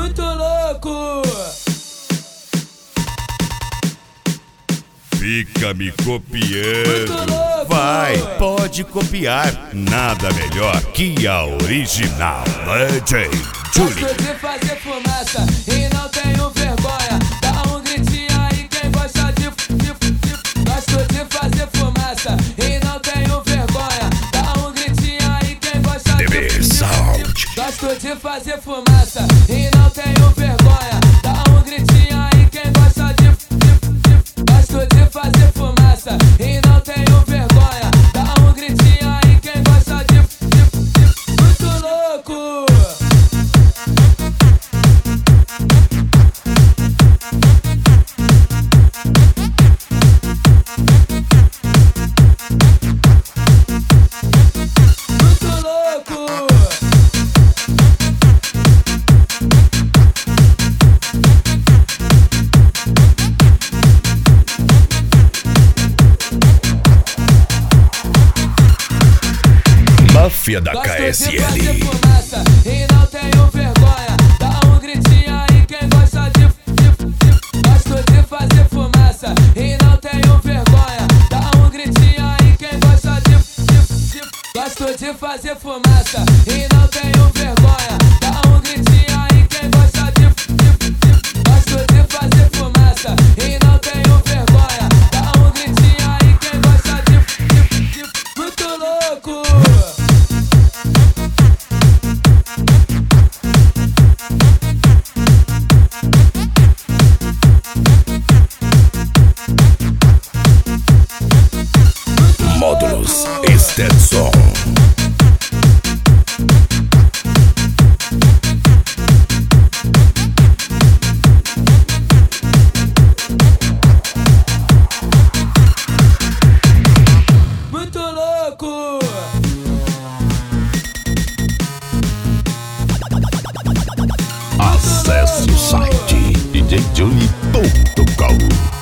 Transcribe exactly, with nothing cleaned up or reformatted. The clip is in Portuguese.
muito louco. Fica me copiando. Vai, pode copiar. Nada melhor que a original D J Julie. Gosto de fazer fumaça e não tenho vergonha. Dá um gritinho aí quem gosta de, de, de. Gosto de fazer fumaça e não tenho vergonha. Dá um gritinho aí quem gosta de, de, de. Gosto de fazer fumaça e não tenho vergonha. Dá um gritinho aí quem gosta de, de, de. Gosto de fazer fumaça e não tenho vergonha. Dá um gritinho aí quem gosta de, de, de. Muito louco. Máfia da K S L. Gosto de fazer fumaça e não tenho vergonha. Dá um gritinho aí quem gosta de, de, de. Gosto de fazer fumaça e não tenho vergonha. Dá um gritinho aí quem gosta de, de, de. Gosto de fazer fumaça e não tenho vergonha. Dá um gritinho aí quem gosta de, de, de. Gosto de fazer fumaça e não tenho vergonha. Dá um gritinho aí quem gosta de, de, de. Muito louco. Módulos Stetson. Muito louco. Acesse o site d j julie ponto com.